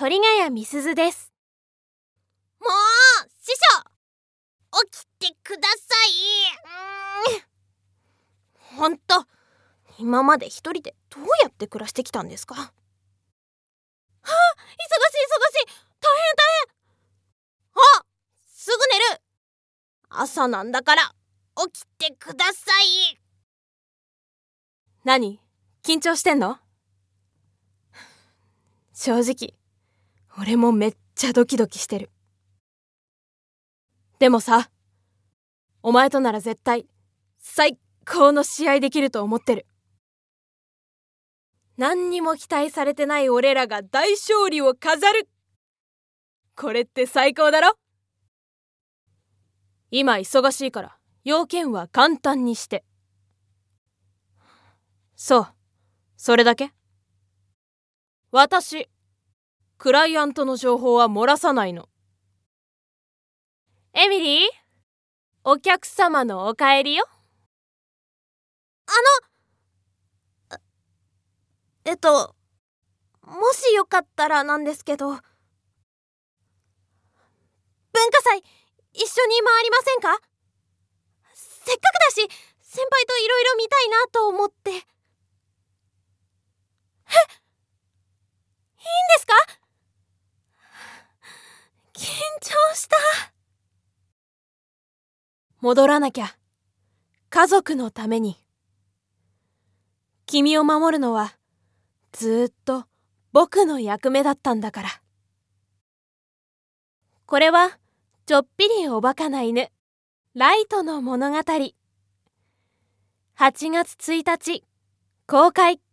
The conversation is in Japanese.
鳥ヶ谷美鈴です。 もう師匠、起きてください。 ほんと、今まで一人でどうやって暮らしてきたんですか？はあ、忙しい、大変。 あ、すぐ寝る。朝なんだから起きてください。 何？緊張してんの？正直、俺もめっちゃドキドキしてる。でもさ、お前となら絶対最高の試合できると思ってる。何にも期待されてない俺らが大勝利を飾る。これって最高だろ？今忙しいから要件は簡単にして。そう、それだけ。私、クライアントの情報は漏らさないの。エミリー、お客様のお帰りよ。 もしよかったらなんですけど、文化祭一緒に回りませんか？せっかくだし先輩といろいろ見たいなと思って。いいんですか？緊張した。 戻らなきゃ。家族のために。君を守るのはずっと僕の役目だったんだから。これはちょっぴりおバカな犬ライトの物語。8月1日公開。